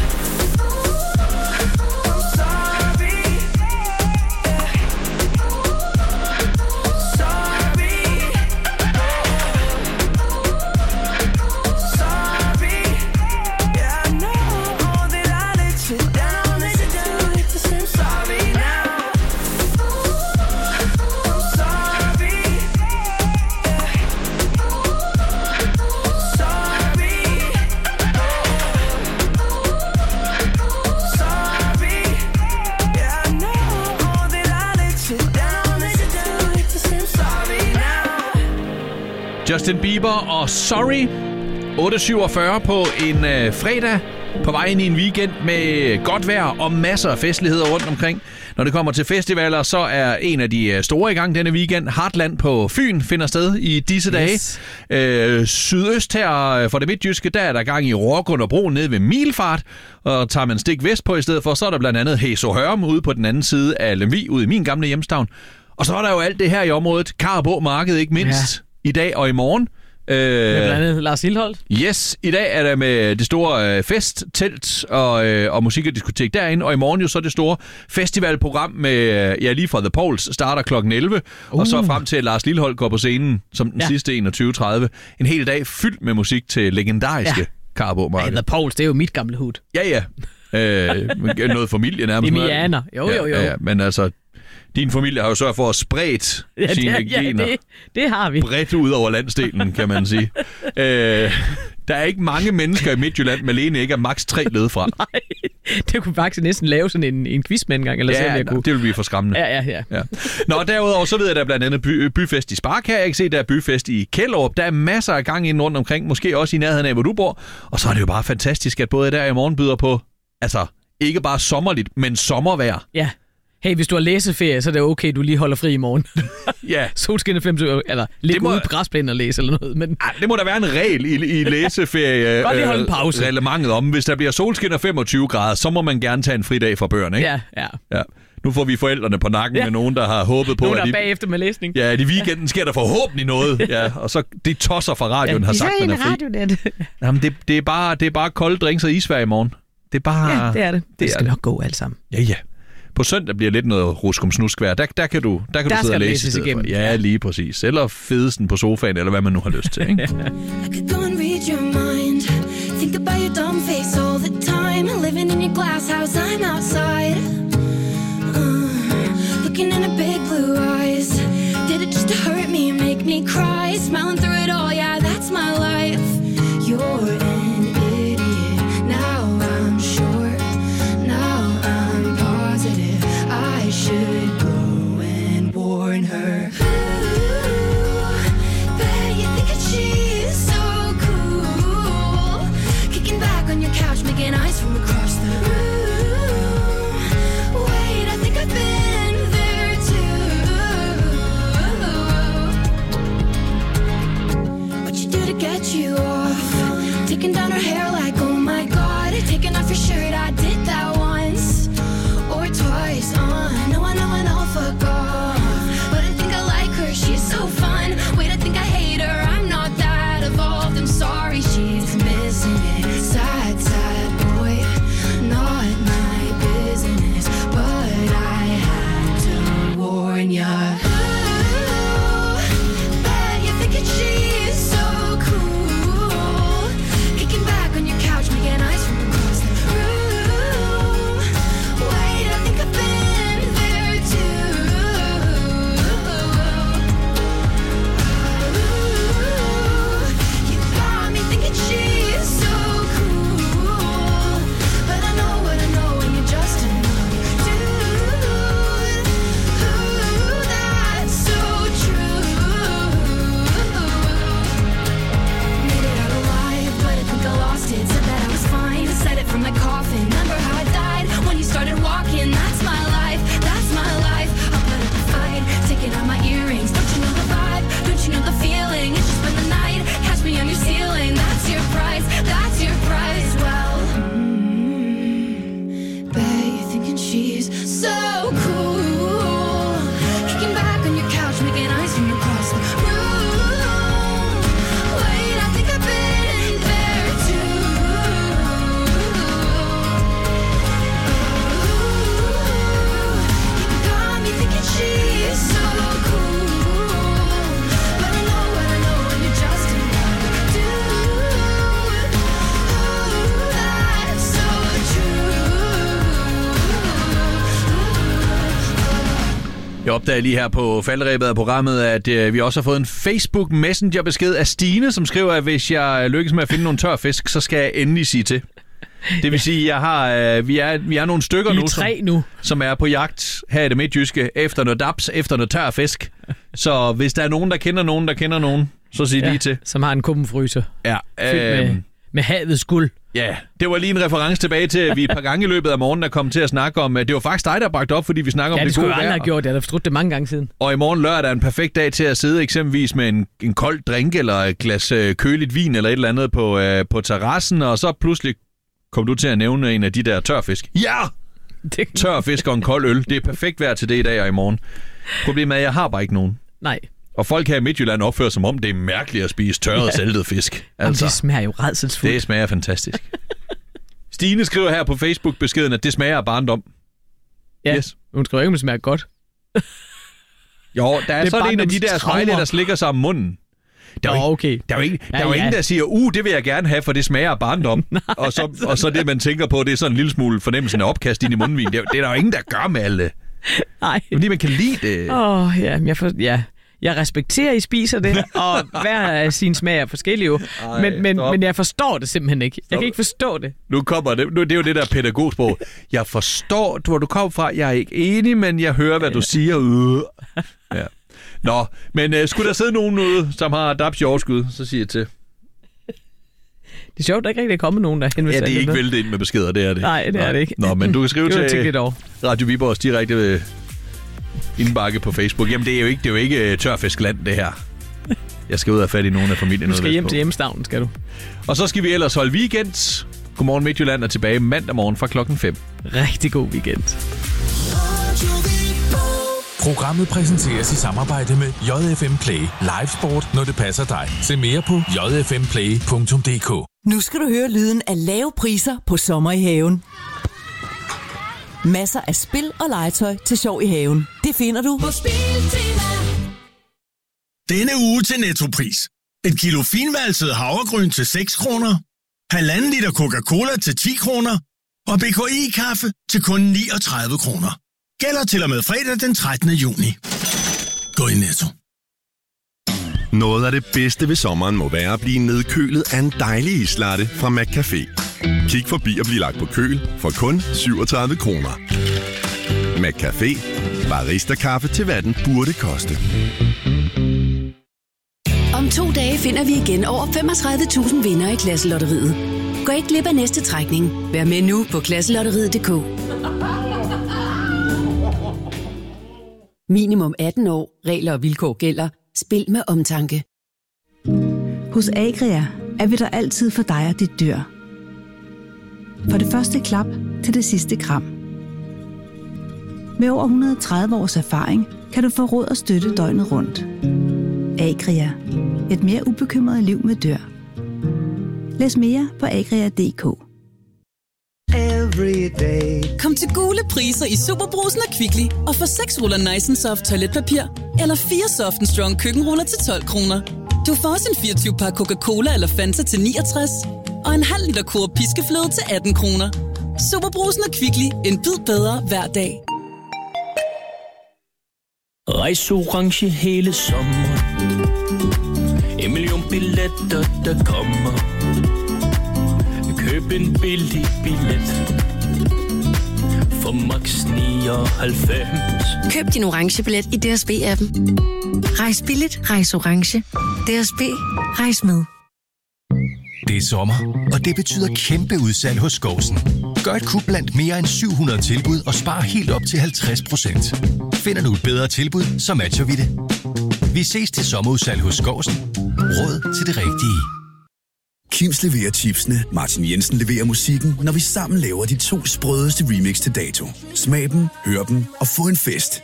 Justin Bieber og Sorry. 8:47 på en fredag. På vej ind i en weekend med godt vejr og masser af festligheder rundt omkring. Når det kommer til festivaler, så er en af de store i gang denne weekend. Heartland på Fyn finder sted i disse dage. Sydøst her for det midtjyske, der er der gang i Rågundbro nede ved Milfart. Og tager man stik vest på i stedet for, så er der blandt andet Hæså Hørm ude på den anden side af Lemvig, ude i min gamle hjemstavn. Og så er der jo alt det her i området. Karrebå Marked ikke mindst. Ja. I dag og i morgen. Med blandt andet Lars Lilholt. Yes, i dag er der med det store festtelt og musik og diskotek derinde, og i morgen jo så det store festivalprogram med, lige fra The Poles starter kl. 11, og så frem til, at Lars Lilholt går på scenen som den sidste 21:30. En hel dag fyldt med musik til legendariske Karrebå Marked. The Poles, det er jo mit gamle hud. Ja. Noget familie nærmest. Imianer, jo. Ja, men altså, din familie har jo sørget for at spredt sine gener. Det har vi. Bredt ud over landsdelen, kan man sige. Der er ikke mange mennesker i Midtjylland, Malene ikke er maks 3 led fra. Nej, det kunne faktisk næsten lave sådan en quiz med en gang. Eller ja, det ville blive for skræmmende. Ja. Nå, derudover så ved jeg, at der er blandt andet byfest i Spark her. Jeg kan se, der er byfest i Kjellerup. Der er masser af gang inden rundt omkring, måske også i nærheden af, hvor du bor. Og så er det jo bare fantastisk, at både der i morgen byder på, altså ikke bare sommerligt, men sommervejr. Ja. Hey, hvis du har læseferie, så er det okay, du lige holder fri i morgen. Ja. Solskinne 5 eller ligge ude på græsplænen og læse eller noget. Men... det må der være en regel i læseferie. Godt lige holde en pause. Reglementet om, hvis der bliver solskin og 25 grader, så må man gerne tage en fridag fra børn, ikke? Ja. Nu får vi forældrene på nakken med nogen, der har håbet på, nogen, der er bagefter med læsning. Ja, i weekenden sker der forhåbentlig noget. Ja, og så de tosser fra radioen har sagt, man er fri. Jamen, det er bare kolde drinks og isvær i morgen. Det er bare... Ja, det er det. Det skal nok gå alt sammen. Ja. På søndag bliver lidt noget ruskumsnuskvær. Der kan du sidde og læse i stedet for. Ja, lige præcis. Eller fedesten på sofaen, eller hvad man nu har lyst til. Ikke? I could go and read your mind. Think about your dumb face all the time. Living in your glass house, I'm outside. Looking in her big blue eyes. Did it just to hurt me and make me cry? Smiling through it all, yeah, that's my life. You're an idiot. Now I'm sure. Now I'm positive. I should go and warn her. Making eyes from across the room. Wait, I think I've been there too. What you do to get you off? Taking down her hair like, oh my god. Taking off your shirt, I did that once or twice. No, I know and I'll fuck off. But I think I like her, she's so fun. Wait, I think I hate her, I'm not that evolved. I'm sorry, she's missing it. Sad, sad boy, not my business. But I had to warn ya. Ooh, bet you're thinking she's so cool. Kicking back on your couch, making eyes from across the room. Wait, I think I've been there too. Ooh, you got me thinking she's so cool. But I know what I know, and you're just another dude. Ooh, that's so true. Made it out alive, but I think I lost it. Said that I was fine, said it from my coffin. Remember how I died when you started walking? That's my life, that's my life. I'll put up a fight, taking out my earrings. Don't you know the vibe? Don't you know the feeling? It's just been the night, catch me on your ceiling. That's your price, that's your price. Well, bet you're thinking she's so cool. Kicking back on your couch, making eyes from across the room. Wait, I think I've been there too. You got me thinking she's so cool. But I know what I know, and you're just another dude. That's so Jeg opdager lige her på falderebet af programmet, at vi også har fået en Facebook Messenger-besked af Stine, som skriver, at hvis jeg lykkes med at finde nogle tør fisk, så skal jeg endelig sige til. Det vil sige, at vi er nogle stykker nu, som er på jagt her i det midtjyske, efter noget daps, efter noget tør fisk. Så hvis der er nogen, der kender nogen, så sig lige til. Som har en kumpenfryser. Ja. Fyldt med havets guld. Ja, det var lige en reference tilbage til, at vi et par gange i løbet af morgenen er kommet til at snakke om, det var faktisk dig, der bragte op, fordi vi snakker om det gode vejr. Ja, det skulle jeg aldrig have gjort. Jeg har fortrudt det mange gange siden. Og i morgen lørdag er en perfekt dag til at sidde eksempelvis med en kold drink eller et glas køligt vin eller et eller andet på terrassen, og så pludselig kom du til at nævne en af de der tørfisk. Ja! Tørfisk og en kold øl. Det er perfekt vejr til det i dag og i morgen. Problemet er, at jeg har bare ikke nogen. Nej. Og folk her i Midtjylland opfører som om, det er mærkeligt at spise tørret saltet fisk. Altså, det smager jo rædselsfuldt. Det smager fantastisk. Stine skriver her på Facebook-beskeden, at det smager af barndom. Ja, yes. Hun skriver ikke, om det smager godt. Jo, der er sådan en af de der smiley, der slikker sig om munden. Der er jo ingen, der siger, det vil jeg gerne have, for det smager af barndom. og så det, man tænker på, det er sådan en lille smule fornemmelsen af opkast ind i mundvin. Det er der jo ingen, der gør med alle. Nej. Fordi man kan lide det. Jeg respekterer, at I spiser det, og hver af sin smag er forskellig jo. Men jeg forstår det simpelthen ikke. Jeg kan ikke forstå det. Nu kommer det. Det er jo det der pædagogsprog. Jeg forstår, hvor du kom fra. Jeg er ikke enig, men jeg hører, hvad du siger. Ja. Nå, men skulle der sidde nogen ude, som har daps i overskud, så siger jeg til. Det er sjovt, der ikke rigtig er kommet nogen, der henvender sig. Ja, det er ikke væltet ind med beskeder, det er det. Nej, det er det ikke. Nå, men du kan skrive til Radio Viborgs direkte indbakke på Facebook. Jamen, det er jo ikke tørfiskland, det her. Jeg skal ud og fat i nogen af familien. Du skal hjem til hjemstavnen, skal du. Og så skal vi ellers holde weekend. Godmorgen Midtjylland er tilbage mandag morgen fra 5:00. Rigtig god weekend. Programmet præsenteres i samarbejde med JFM Play. Live sport, når det passer dig. Se mere på jfmplay.dk. Nu skal du høre lyden af lave priser på sommer i haven. Masser af spil og legetøj til sjov i haven. Det finder du på Spiltema. Denne uge til Nettopris. Et kilo finvalset havregryn til 6 kroner. 1,5 liter Coca-Cola til 10 kroner. Og BKI-kaffe til kun 39 kroner. Gælder til og med fredag den 13. juni. Gå i Netto. Noget af det bedste ved sommeren må være at blive nedkølet af en dejlig islatte fra McCafé. Kig forbi og bliv lagt på køl for kun 37 kroner. McCafé. Barista-kaffe til hvad den burde koste. Om 2 dage finder vi igen over 35.000 vinder i Klasselotteriet. Gå ikke glip af næste trækning. Vær med nu på klasselotteriet.dk. Minimum 18 år. Regler og vilkår gælder. Spil med omtanke. Hos Agria er vi der altid for dig og dit dyr. For det første klap til det sidste kram. Med over 130 års erfaring kan du få råd og støtte døgnet rundt. Agria. Et mere ubekymret liv med dyr. Læs mere på agria.dk. Kom til gule priser i Superbrugsen og Kvickly og få 6 ruller Nice & Soft toiletpapir eller 4 Soft & Strong køkkenruller til 12 kroner. Du får også en 24-pakke Coca-Cola eller Fanta til 69 og en halv liter Coop piskefløde til 18 kroner. Superbrugsen og Kvickly. En bid bedre hver dag. Rejs orange hele sommeren. 1 million billetter, der kommer. Køb en billig billet for max 99. Køb din orange billet i DSB-appen. Rejs billigt, rejs orange. DSB, rejs med. Det er sommer, og det betyder kæmpe udsalg hos Skovsen. Gør et kup blandt mere end 700 tilbud og spar helt op til 50%. Finder du et bedre tilbud, så matcher vi det. Vi ses til sommerudsalg hos Skovsen. Råd til det rigtige. Kims leverer chipsene, Martin Jensen leverer musikken, når vi sammen laver de 2 sprødeste remix til dato. Smag dem, hør dem og få en fest.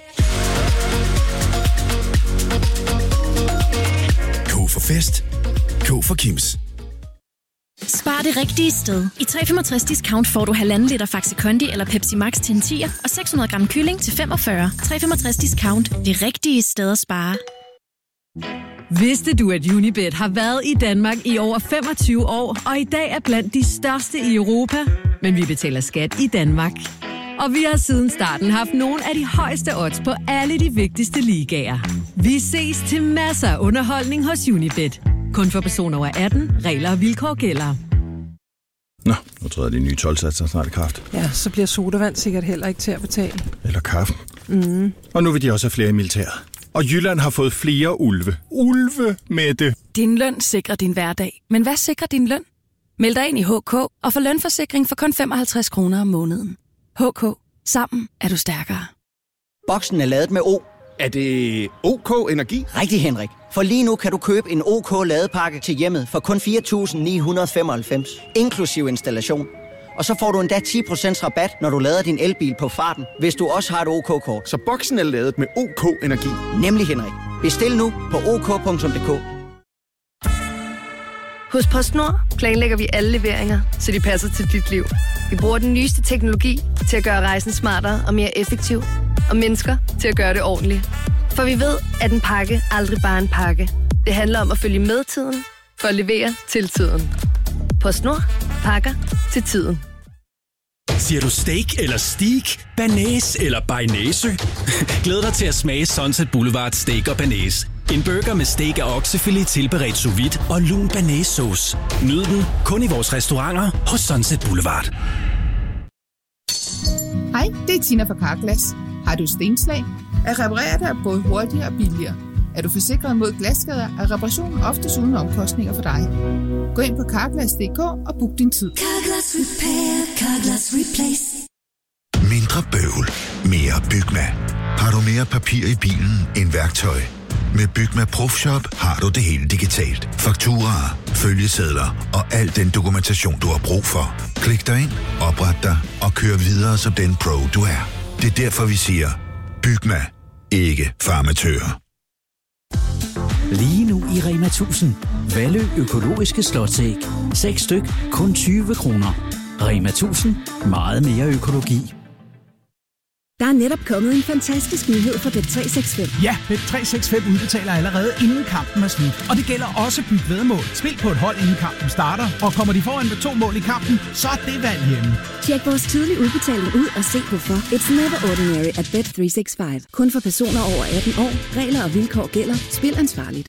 K for fest. K for Kims. Spar det rigtige sted. I 365 discount får du 1,5 liter Faxi Kondi eller Pepsi Max til en 10'er og 600 gram kylling til 45. 365 discount. Det rigtige sted at spare. Vidste du, at Unibet har været i Danmark i over 25 år, og i dag er blandt de største i Europa? Men vi betaler skat i Danmark. Og vi har siden starten haft nogle af de højeste odds på alle de vigtigste ligaer. Vi ses til masser af underholdning hos Unibet. Kun for personer over 18. Regler og vilkår gælder. Nå, nu træder de nye 12-satser snart i kraft. Ja, så bliver sodavand sikkert heller ikke til at betale. Eller kaffe. Og nu vil de også have flere i militæret. Og Jylland har fået flere ulve. Ulve, Mette! Din løn sikrer din hverdag. Men hvad sikrer din løn? Meld dig ind i HK og få lønforsikring for kun 55 kroner om måneden. HK. Sammen er du stærkere. Boksen er ladet med O. Er det OK Energi? Rigtig, Henrik. For lige nu kan du købe en OK ladepakke til hjemmet for kun 4.995, inklusiv installation. Og så får du endda 10% rabat, når du lader din elbil på farten, hvis du også har et OK-kort. Så boksen er ladet med OK Energi? Nemlig, Henrik. Bestil nu på ok.dk. Hos PostNord planlægger vi alle leveringer, så de passer til dit liv. Vi bruger den nyeste teknologi til at gøre rejsen smartere og mere effektiv, og mennesker til at gøre det ordentligt. For vi ved, at en pakke aldrig bare er en pakke. Det handler om at følge med tiden, for at levere til tiden. PostNord. Pakker til tiden. Siger du steak eller steak, banæs eller bearnaise? Glæd dig til at smage Sunset Boulevard Steak og Banæs. En burger med steak af oksefilet tilberedt sous vide og lun banæssauce. Nyd den kun i vores restauranter hos Sunset Boulevard. Hej, det er Tina fra Carglass. Har du stenslag? At reparere det er både hurtigere og billigere. Er du forsikret mod glasskader, er reparationen oftest uden omkostninger for dig. Gå ind på Carglass.dk og book din tid. Carglass Repair, Carglass Replace. Mindre bøvl, mere Bygma. Har du mere papir i bilen end værktøj? Med Bygma ProFshop har du det hele digitalt. Fakturaer, følgesedler og al den dokumentation, du har brug for. Klik dig ind, opret dig og kør videre som den pro, du er. Det er derfor, vi siger, Bygma, ikke farmatører. Lige nu i Rema 1000. Valø økologiske slåsæg. 6 styk, kun 20 kroner. Rema 1000. Meget mere økologi. Der er netop kommet en fantastisk nyhed for Bet365. Ja, Bet365 udbetaler allerede inden kampen er slut. Og det gælder også Byg Væddemål. Spil på et hold inden kampen starter, og kommer de foran med 2 mål i kampen, så er det valg hjemme. Tjek vores tidlige udbetaling ud og se hvorfor. It's never ordinary at Bet365. Kun for personer over 18 år. Regler og vilkår gælder. Spil ansvarligt.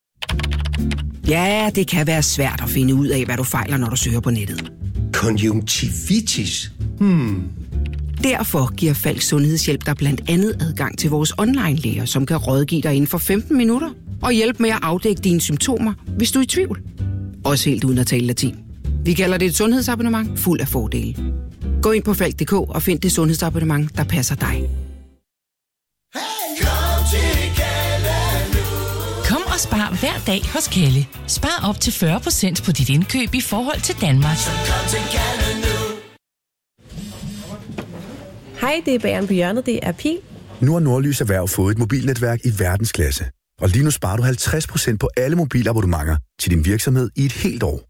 Ja, det kan være svært at finde ud af, hvad du fejler, når du søger på nettet. Konjunktivitis? Derfor giver Falk Sundhedshjælp dig blandt andet adgang til vores online-læger, som kan rådgive dig inden for 15 minutter og hjælpe med at afdække dine symptomer, hvis du er i tvivl. Også helt uden at tale latin. Vi kalder det et sundhedsabonnement fuld af fordele. Gå ind på falk.dk og find det sundhedsabonnement, der passer dig. Kom og spar hver dag hos Kalle. Spar op til 40% på dit indkøb i forhold til Danmark. Hej, det er Bageren på hjørnet, det er Pil. Nu har Nordlys Erhverv fået et mobilnetværk i verdensklasse. Og lige nu sparer du 50% på alle mobilabonnementer til din virksomhed i et helt år.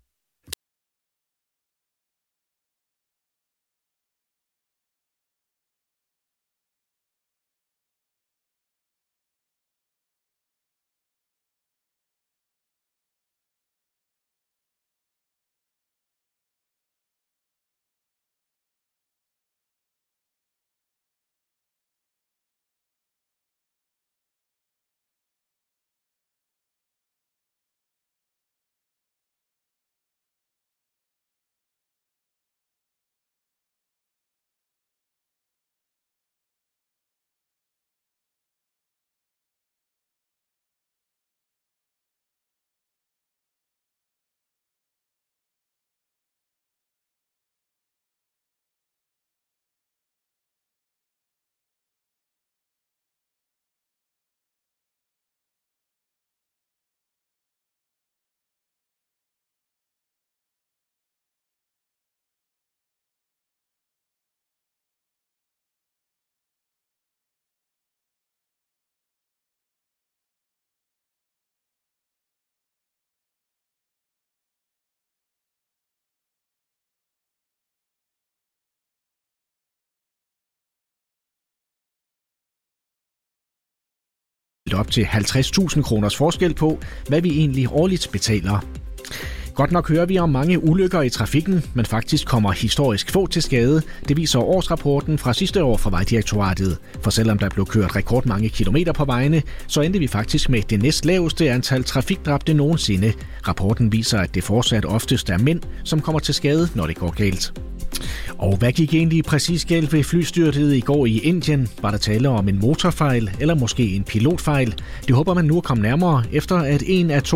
op til 50.000 kroners forskel på, hvad vi egentlig årligt betaler. Godt nok hører vi om mange ulykker i trafikken, men faktisk kommer historisk få til skade. Det viser årsrapporten fra sidste år fra Vejdirektoratet. For selvom der blev kørt rekordmange kilometer på vejene, så endte vi faktisk med det næstlaveste antal trafikdræbte nogensinde. Rapporten viser, at det fortsat oftest er mænd, som kommer til skade, når det går galt. Og hvad gik egentlig præcis galt ved flystyrtet i går i Indien? Var der tale om en motorfejl eller måske en pilotfejl? Det håber man nu at komme nærmere, efter at en af to